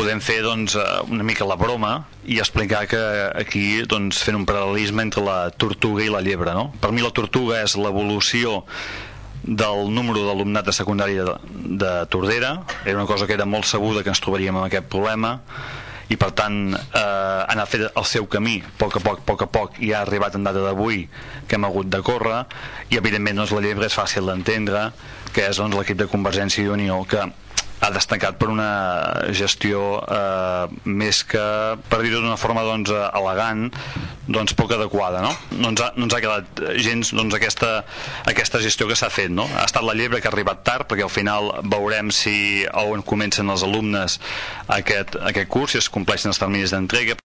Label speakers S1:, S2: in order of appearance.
S1: podem fer doncs, una mica la broma i explicar que aquí fent un paral·lelisme entre la tortuga i la llebre, no? Per mi la tortuga és l'evolució del número d'alumnat de secundària de Tordera. Era una cosa que era molt sabuda que ens trobaríem amb aquest problema, i per tant anar a fer el seu camí a poc, i ha arribat en data d'avui que hem hagut de córrer. I evidentment la llebre és fàcil d'entendre, que és l'equip de Convergència i Unió, que ha destacat per una gestió més que, per dir-ho d'una forma elegant, poc adequada, no? No ens ha quedat gens aquesta gestió que s'ha fet, no? Ha estat la llebre que ha arribat tard, perquè al final veurem si on comencen els alumnes aquest curs, si es compleixen els terminis d'entrega.